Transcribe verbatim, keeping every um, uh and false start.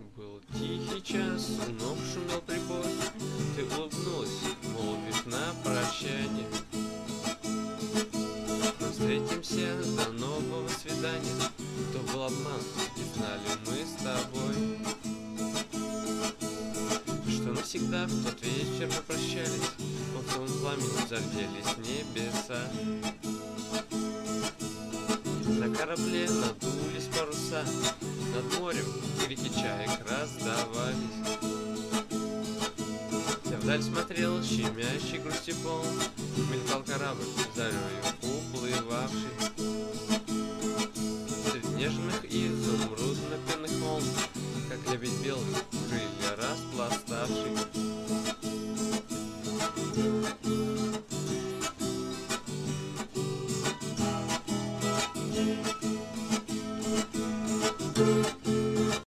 Был тихий час, вновь шумел прибой. Ты улыбнулась, молвив на прощание: мы встретимся, до нового свидания. То был обман, и знали мы с тобой, что навсегда в тот вечер мы прощались. В том пламени зарделись небеса. На корабле надулись паруса, над морем крики чаек раздавались. Я вдаль смотрел, щемящий грусти полн, мелькал корабль, зарею уплывавший. Среди нежных изумрудно-пенных волн, как лебедь белый,